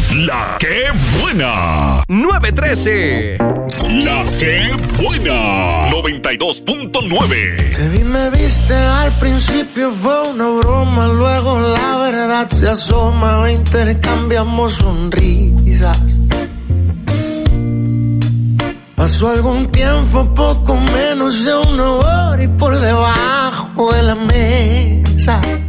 La que buena. 913. La que buena. 92.9. Te vi, me viste, al principio fue una broma, luego la verdad se asoma, intercambiamos sonrisas. Pasó algún tiempo, poco menos de una hora, y por debajo de la mesa